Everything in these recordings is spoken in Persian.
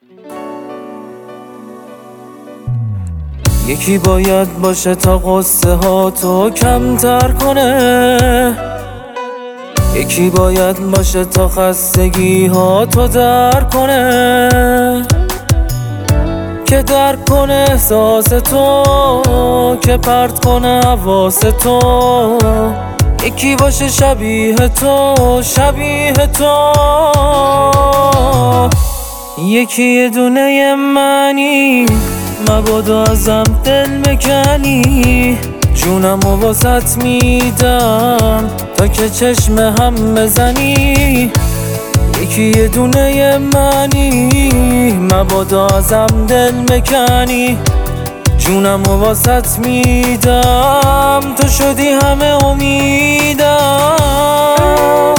یکی باید باشه تا قصه ها تو کمتر کنه، یکی باید باشه تا خستگی ها تو در کنه، که درک کنه احساس تو، که پرت کنه حواس تو. یکی باشه شبیه تو، شبیه تو. یکی یه دونه منی، مبادا ازم دل مکنی، جونمو واسط میدم تا که چشم هم بزنی. یکی یه دونه منی، مبادا ازم دل مکنی، جونمو واسط میدم تو شدی همه امیدم.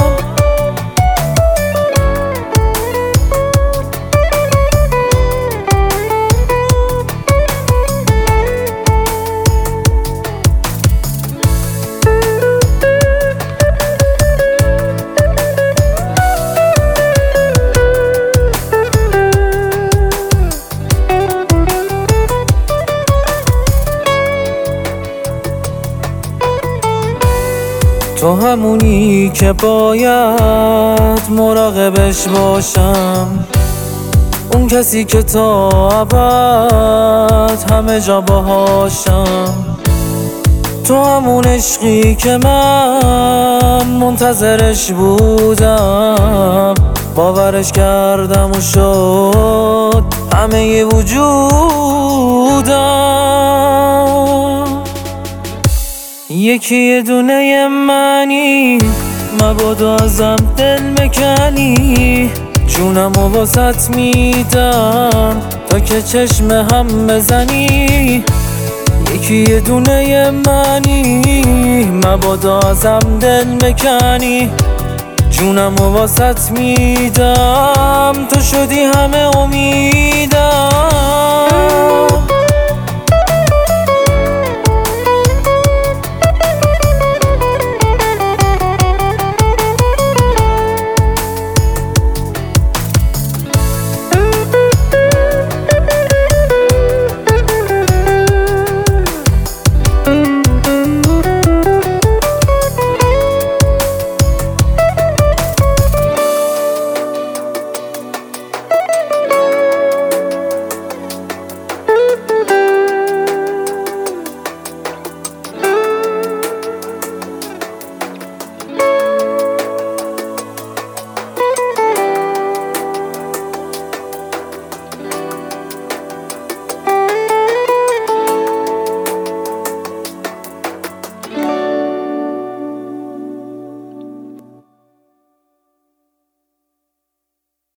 تو همونی که باید مراقبش باشم، اون کسی که تا ابد همه جا باهاشم. تو همون عشقی که من منتظرش بودم، باورش کردم و شد همه وجودم. یکی یه دونه منی، مبادا ازم دل مکنی، جونمو واسط میدم تا که چشم هم بزنی. یکی یه دونه منی، مبادا ازم دل مکنی، جونمو واسط میدم تو شدی همه امیدم.